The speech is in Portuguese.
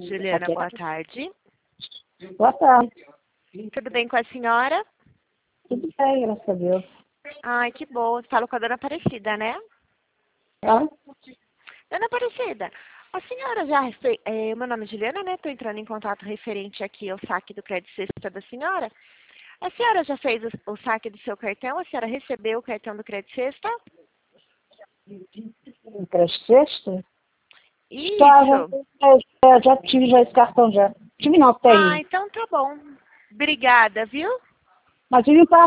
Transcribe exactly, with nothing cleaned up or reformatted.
Juliana, Aqui. boa tarde. Boa tarde. Tudo bem com a senhora? Tudo bem, graças a Deus. Ai, que bom. Falo com a dona Aparecida, né? Tá? Dona Aparecida, a senhora já... Fe... É, meu nome é Juliana, né? Estou entrando em contato referente aqui ao saque do crédito sexta da senhora. A senhora já fez o, o saque do seu cartão? A senhora recebeu o cartão do crédito sexta? Creche sexta? Isso. Já, já, já, já tive já esse cartão já. Tive não, Ah, tenho. então tá bom. Obrigada, viu? Mas tive um